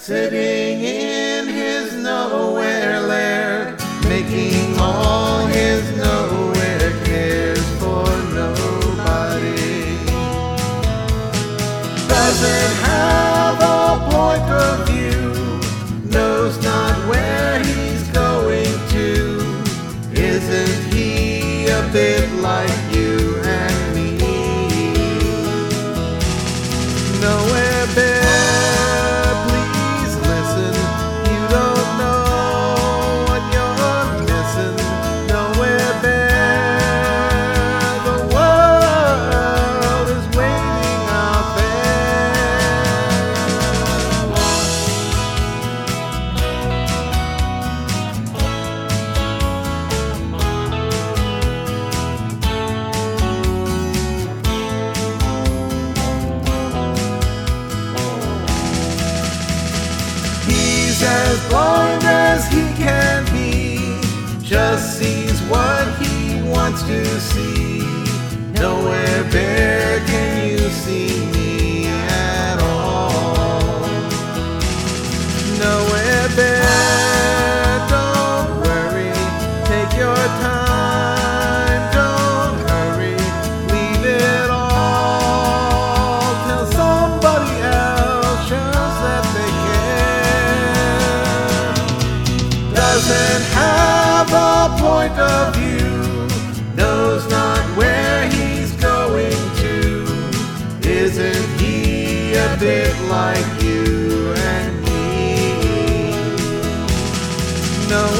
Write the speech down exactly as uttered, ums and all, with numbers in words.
sitting in his nowhere lair, making all his nowhere cares for nobody. Doesn't have a point of view, knows not where he's going to. Isn't he a bit like you and me? Nowhere Bear, please listen. You don't know what you're missing. Nowhere Bear, the world is waiting out as blind as he can be, just sees what he wants to see. Nowhere Bear can you see me at all. Nowhere Bear, don't worry, take your time, don't hurry, leave it all till somebody else shows that they care. Doesn't have a point of view, knows not where he's going to. Isn't he a bit like you and me? No